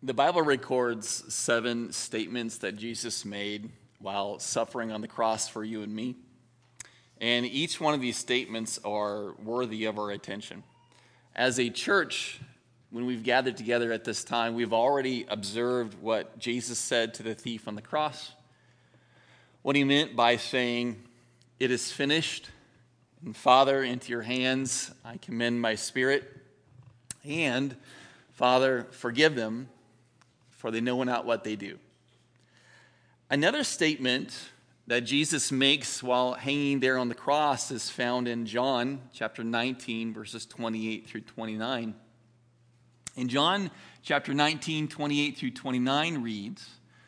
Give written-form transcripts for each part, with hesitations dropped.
The Bible records 7 statements that Jesus made while suffering on the cross for you and me. And each one of these statements are worthy of our attention. As a church, when we've gathered together at this time, we've already observed what Jesus said to the thief on the cross, what he meant by saying, "It is finished, and Father, into your hands I commend my spirit, and Father, forgive them, for they know not what they do." Another statement that Jesus makes while hanging there on the cross is found in John chapter 19, verses 28 through 29. In John chapter 19, 28 through 29 reads,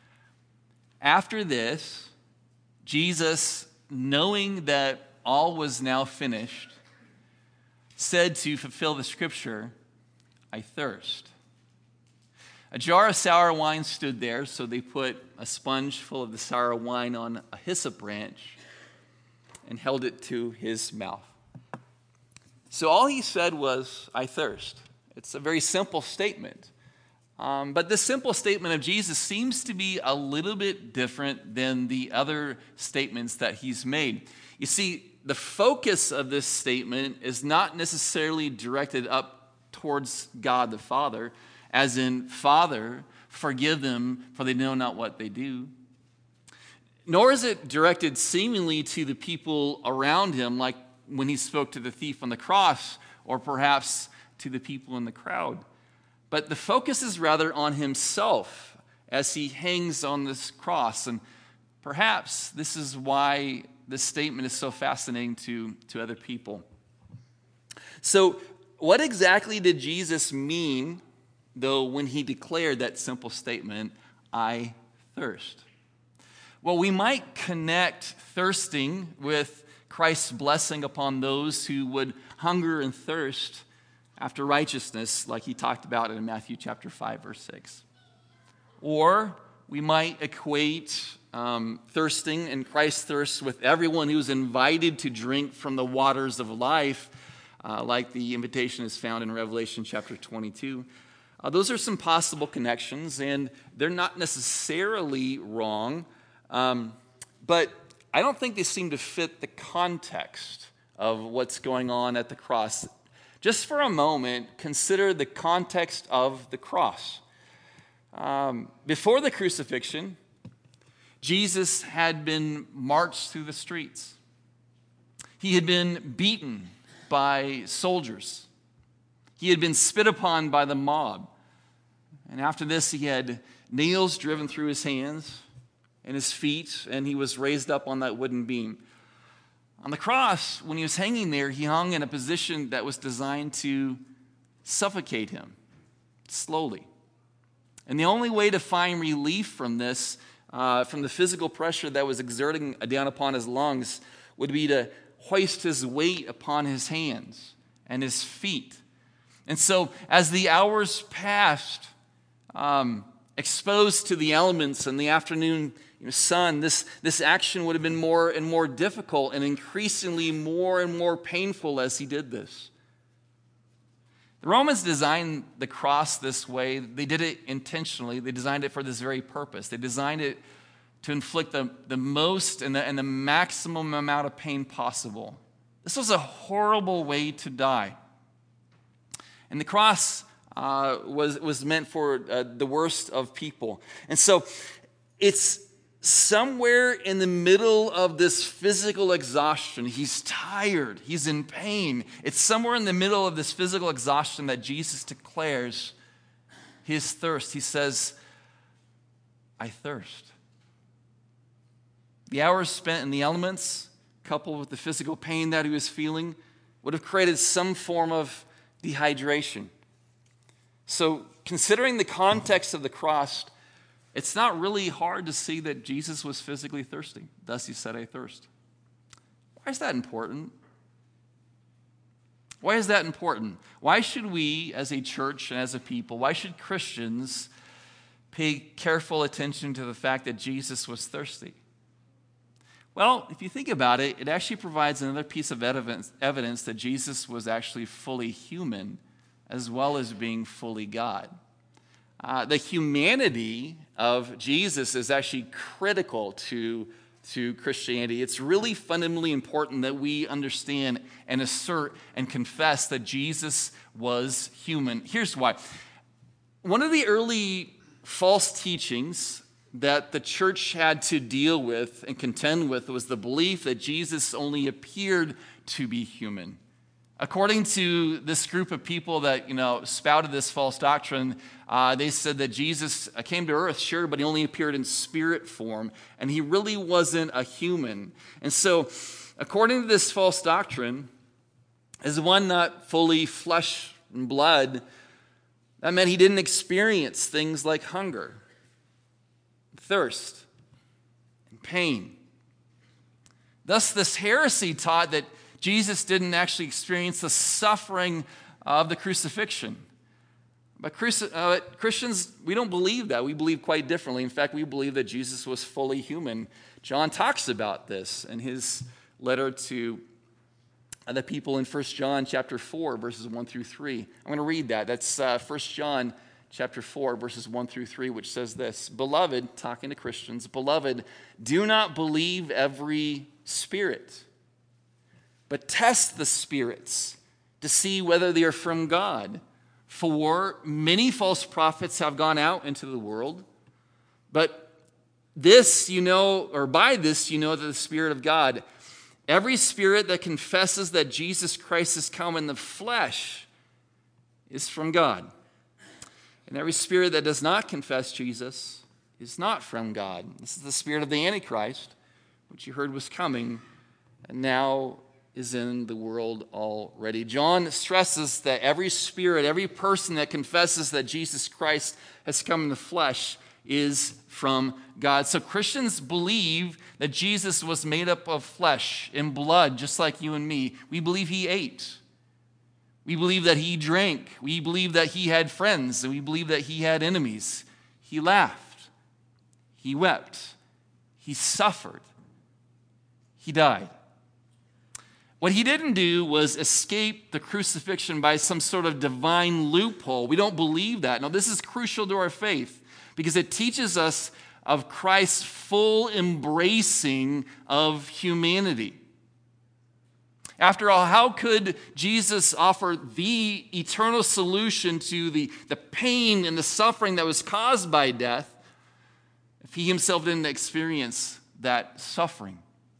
"After this, Jesus, knowing that all was now finished, said to fulfill the scripture, 'I thirst.' A jar of sour wine stood there, so they put a sponge full of the sour wine on a hyssop branch and held it to his mouth." So all he said was, "I thirst." It's a very simple statement. But this simple statement of Jesus seems to be a little bit different than the other statements that he's made. You see, the focus of this statement is not necessarily directed up towards God the Father, as in, "Father, forgive them, for they know not what they do." Nor is it directed seemingly to the people around him, like when he spoke to the thief on the cross, or perhaps to the people in the crowd. But the focus is rather on himself as he hangs on this cross. And perhaps this is why this statement is so fascinating to other people. So what exactly did Jesus mean, though, when he declared that simple statement, "I thirst"? Well, we might connect thirsting with Christ's blessing upon those who would hunger and thirst after righteousness, like he talked about in Matthew chapter 5, verse 6. Or we might equate thirsting and Christ's thirst with everyone who's invited to drink from the waters of life, like the invitation is found in Revelation chapter 22. Those are some possible connections, and they're not necessarily wrong, but I don't think they seem to fit the context of what's going on at the cross. Just for a moment, consider the context of the cross. Before the crucifixion, Jesus had been marched through the streets. He had been beaten by soldiers. He had been spit upon by the mob. And after this, he had nails driven through his hands and his feet, and he was raised up on that wooden beam. On the cross, when he was hanging there, he hung in a position that was designed to suffocate him slowly. And the only way to find relief from this, from the physical pressure that was exerting down upon his lungs, would be to hoist his weight upon his hands and his feet. And so as the hours passed, exposed to the elements and the afternoon sun, this action would have been more and more difficult and increasingly more and more painful as he did this. The Romans designed the cross this way. They did it intentionally. They designed it for this very purpose. They designed it to inflict the most and the maximum amount of pain possible. This was a horrible way to die. And the cross was meant for the worst of people. And so it's somewhere in the middle of this physical exhaustion. He's tired. He's in pain. It's somewhere in the middle of this physical exhaustion that Jesus declares his thirst. He says, "I thirst." The hours spent in the elements, coupled with the physical pain that he was feeling, would have created some form of dehydration. So, considering the context of the cross, it's not really hard to see that Jesus was physically thirsty. Thus he said, "I thirst." Why is that important? Why is that important? Why should we, as a church and as a people, why should Christians pay careful attention to the fact that Jesus was thirsty? Well, if you think about it, it actually provides another piece of evidence that Jesus was actually fully human as well as being fully God. the humanity of Jesus is actually critical to Christianity. It's really fundamentally important that we understand and assert and confess that Jesus was human. Here's why. One of the early false teachings that the church had to deal with and contend with was the belief that Jesus only appeared to be human. According to this group of people that, spouted this false doctrine, they said that Jesus came to earth, sure, but he only appeared in spirit form, and he really wasn't a human. And so, according to this false doctrine, as one not fully flesh and blood, that meant he didn't experience things like hunger, thirst, and pain. Thus, this heresy taught that Jesus didn't actually experience the suffering of the crucifixion. But Christians, we don't believe that. We believe quite differently. In fact, we believe that Jesus was fully human. John talks about this in his letter to the people in 1 John chapter 4, verses 1 through 3. I'm going to read that. That's 1 John chapter 4, verses 1 through 3, which says this: Beloved, talking to Christians, beloved, do not believe every spirit, but test the spirits to see whether they are from God. For many false prophets have gone out into the world. But this by this you know that the Spirit of God, every spirit that confesses that Jesus Christ has come in the flesh is from God. And every spirit that does not confess Jesus is not from God. This is the spirit of the Antichrist, which you heard was coming, and now is in the world already. John stresses that every spirit, every person that confesses that Jesus Christ has come in the flesh is from God. So Christians believe that Jesus was made up of flesh and blood, just like you and me. We believe he ate. We believe that he drank. We believe that he had friends, and we believe that he had enemies. He laughed. He wept. He suffered. He died. What he didn't do was escape the crucifixion by some sort of divine loophole. We don't believe that. No, this is crucial to our faith because it teaches us of Christ's full embracing of humanity. After all, how could Jesus offer the eternal solution to the pain and the suffering that was caused by death if he himself didn't experience that suffering?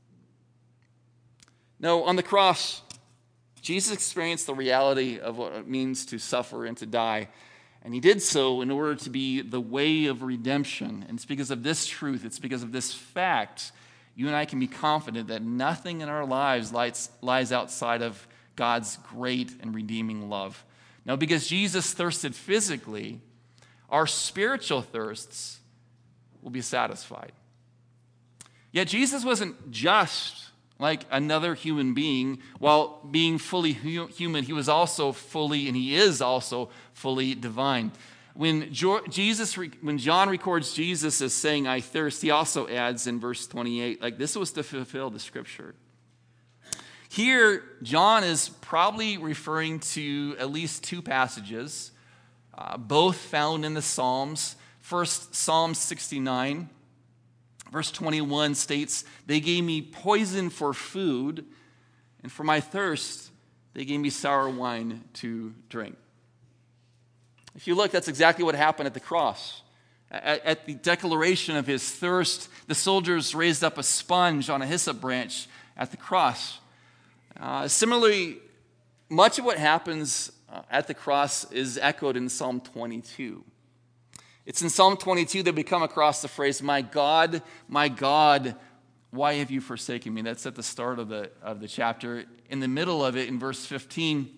No, on the cross, Jesus experienced the reality of what it means to suffer and to die. And he did so in order to be the way of redemption. And it's because of this truth, it's because of this fact, you and I can be confident that nothing in our lives lies outside of God's great and redeeming love. Now, because Jesus thirsted physically, our spiritual thirsts will be satisfied. Yet Jesus wasn't just like another human being. While being fully human, he was also fully, and he is also fully divine. When John records Jesus as saying, I thirst, he also adds in verse 28, like this was to fulfill the scripture. Here, John is probably referring to at least two passages, both found in the Psalms. First, Psalm 69. Verse 21 states, they gave me poison for food, and for my thirst, they gave me sour wine to drink. If you look, that's exactly what happened at the cross. At the declaration of his thirst, the soldiers raised up a sponge on a hyssop branch at the cross. Similarly, much of what happens at the cross is echoed in Psalm 22. It's in Psalm 22 that we come across the phrase, my God, why have you forsaken me? That's at the start of the chapter. In the middle of it, in verse 15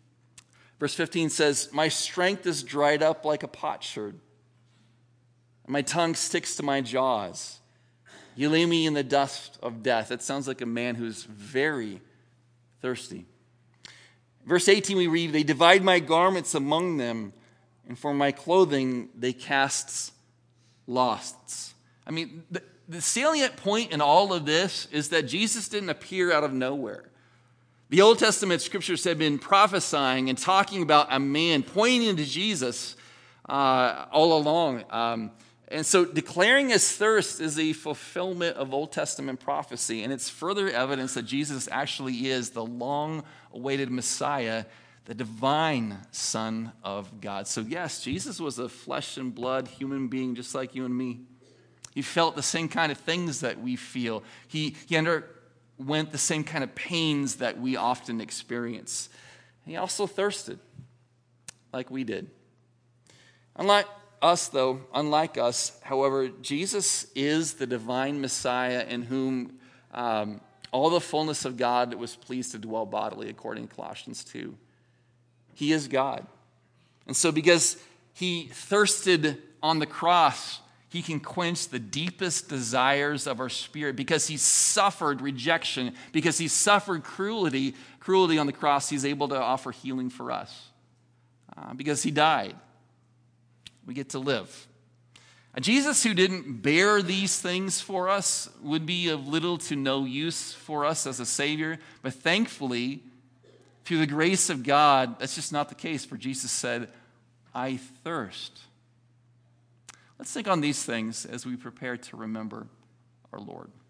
says, my strength is dried up like a potsherd, and my tongue sticks to my jaws. You lay me in the dust of death. It sounds like a man who's very thirsty. Verse 18 we read, they divide my garments among them, and for my clothing, they cast lots. I mean, the salient point in all of this is that Jesus didn't appear out of nowhere. The Old Testament scriptures had been prophesying and talking about a man, pointing to Jesus, all along. And so declaring his thirst is a fulfillment of Old Testament prophecy, and it's further evidence that Jesus actually is the long-awaited Messiah, the divine Son of God. So yes, Jesus was a flesh and blood human being just like you and me. He felt the same kind of things that we feel. He underwent the same kind of pains that we often experience. He also thirsted like we did. Unlike us, however, Jesus is the divine Messiah in whom all the fullness of God was pleased to dwell bodily, according to Colossians 2. He is God. And so because he thirsted on the cross, he can quench the deepest desires of our spirit. Because he suffered rejection, because he suffered cruelty on the cross, he's able to offer healing for us. Because he died, we get to live. A Jesus who didn't bear these things for us would be of little to no use for us as a Savior. But thankfully, through the grace of God, that's just not the case. For Jesus said, I thirst. Let's think on these things as we prepare to remember our Lord.